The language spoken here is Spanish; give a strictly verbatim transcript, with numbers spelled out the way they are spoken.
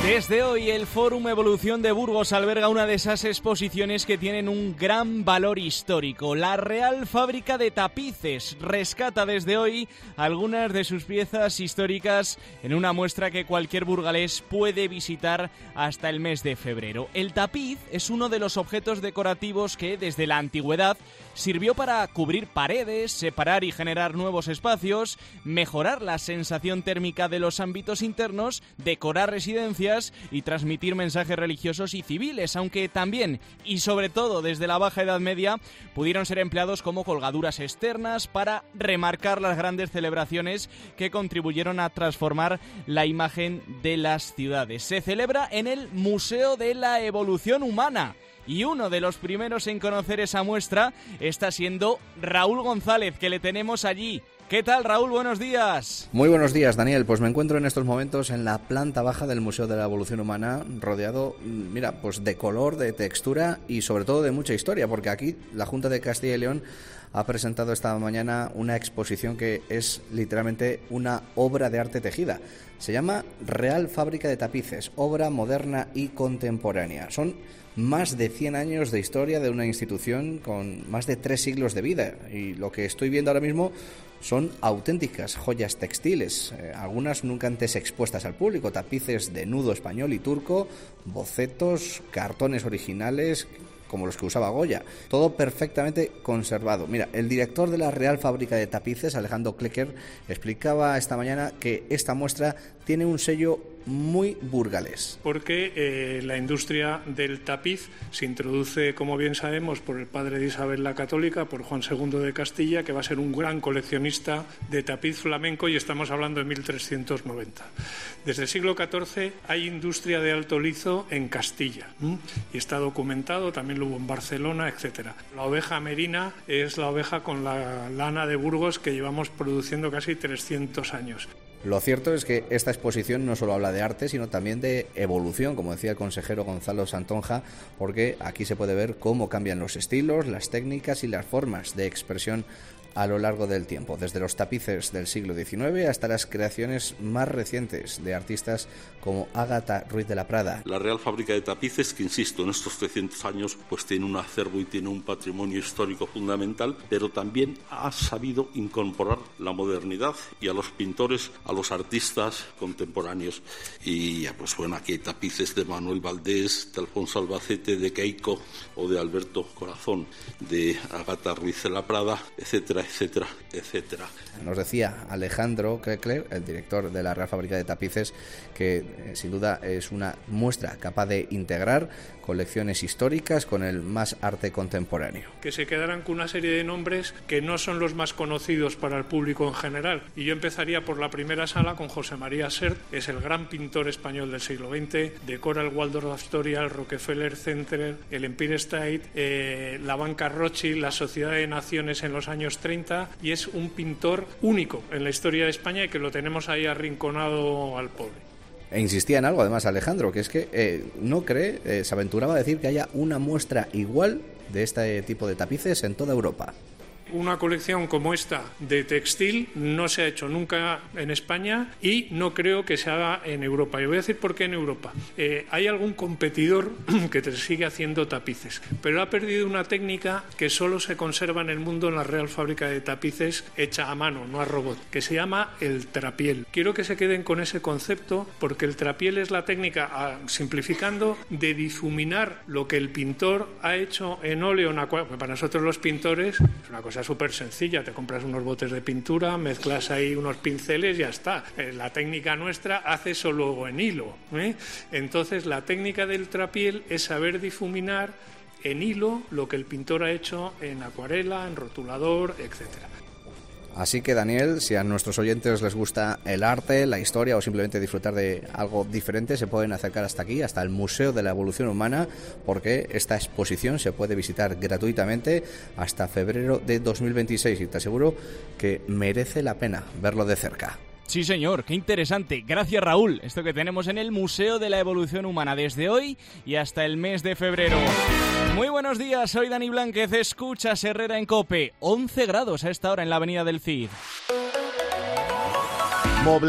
Desde hoy el Fórum Evolución de Burgos alberga una de esas exposiciones que tienen un gran valor histórico. La Real Fábrica de Tapices rescata desde hoy algunas de sus piezas históricas en una muestra que cualquier burgalés puede visitar hasta el mes de febrero. El tapiz es uno de los objetos decorativos que desde la antigüedad sirvió para cubrir paredes, separar y generar nuevos espacios, mejorar la sensación térmica de los ámbitos internos, decorar residencias y transmitir mensajes religiosos y civiles, aunque también y sobre todo desde la Baja Edad Media pudieron ser empleados como colgaduras externas para remarcar las grandes celebraciones que contribuyeron a transformar la imagen de las ciudades. Se celebra en el Museo de la Evolución Humana. Y uno de los primeros en conocer esa muestra está siendo Raúl González, que le tenemos allí. ¿Qué tal, Raúl? Buenos días. Muy buenos días, Daniel. Pues me encuentro en estos momentos en la planta baja del Museo de la Evolución Humana, rodeado, mira, pues de color, de textura y sobre todo de mucha historia, porque aquí la Junta de Castilla y León ha presentado esta mañana una exposición que es literalmente una obra de arte tejida. Se llama Real Fábrica de Tapices, obra moderna y contemporánea. Son más de cien años de historia de una institución con más de tres siglos de vida, y lo que estoy viendo ahora mismo son auténticas joyas textiles, eh, algunas nunca antes expuestas al público, tapices de nudo español y turco, bocetos, cartones originales como los que usaba Goya, todo perfectamente conservado. Mira, el director de la Real Fábrica de Tapices, Alejandro Klecker, explicaba esta mañana que esta muestra tiene un sello muy burgalés. Porque eh, la industria del tapiz se introduce, como bien sabemos, por el padre de Isabel la Católica, por Juan segundo de Castilla, que va a ser un gran coleccionista de tapiz flamenco, y estamos hablando de mil trescientos noventa. Desde el siglo catorce hay industria de alto lizo en Castilla, ¿m? y está documentado, también lo hubo en Barcelona, etcétera. La oveja merina es la oveja con la lana de Burgos que llevamos produciendo casi trescientos años. Lo cierto es que esta exposición no solo habla de arte, sino también de evolución, como decía el consejero Gonzalo Santonja, porque aquí se puede ver cómo cambian los estilos, las técnicas y las formas de expresión a lo largo del tiempo, desde los tapices del siglo diecinueve hasta las creaciones más recientes de artistas como Ágata Ruiz de la Prada. La Real Fábrica de Tapices, que insisto, en estos trescientos años pues tiene un acervo y tiene un patrimonio histórico fundamental, pero también ha sabido incorporar la modernidad y a los pintores, a los artistas contemporáneos. Y pues bueno, aquí hay tapices de Manuel Valdés, de Alfonso Albacete, de Queico o de Alberto Corazón, de Ágata Ruiz de la Prada, etcétera, etcétera, etcétera. Nos decía Alejandro Klecker, el director de la Real Fábrica de Tapices, que eh, sin duda es una muestra capaz de integrar colecciones históricas con el más arte contemporáneo. Que se quedarán con una serie de nombres que no son los más conocidos para el público en general. Y yo empezaría por la primera sala con José María Sert, es el gran pintor español del siglo veinte, decora el Waldorf Astoria, el Rockefeller Center, el Empire State, eh, la Banca Rothschild, la Sociedad de Naciones en los años treinta, y es un pintor único en la historia de España y que lo tenemos ahí arrinconado al pobre. E insistía en algo, además, Alejandro, que es que eh, no cree, eh, se aventuraba a decir que haya una muestra igual de este tipo de tapices en toda Europa. Una colección como esta de textil no se ha hecho nunca en España y no creo que se haga en Europa. Y voy a decir por qué en Europa. Eh, hay algún competidor que te sigue haciendo tapices, pero ha perdido una técnica que solo se conserva en el mundo en la Real Fábrica de Tapices hecha a mano, no a robot, que se llama el trapiel. Quiero que se queden con ese concepto porque el trapiel es la técnica, simplificando, de difuminar lo que el pintor ha hecho en óleo, en acuarela. Para nosotros los pintores es una cosa súper sencilla, te compras unos botes de pintura, mezclas ahí unos pinceles y ya está. Eh, la técnica nuestra hace eso luego en hilo, ¿eh? Entonces la técnica del trapiel es saber difuminar en hilo lo que el pintor ha hecho en acuarela, en rotulador, etcétera. Así que, Daniel, si a nuestros oyentes les gusta el arte, la historia o simplemente disfrutar de algo diferente, se pueden acercar hasta aquí, hasta el Museo de la Evolución Humana, porque esta exposición se puede visitar gratuitamente hasta febrero de dos mil veintiséis y te aseguro que merece la pena verlo de cerca. Sí, señor, qué interesante. Gracias, Raúl. Esto que tenemos en el Museo de la Evolución Humana desde hoy y hasta el mes de febrero. Muy buenos días, soy Dani Blánquez, escuchas Herrera en COPE. once grados a esta hora en la avenida del Cid.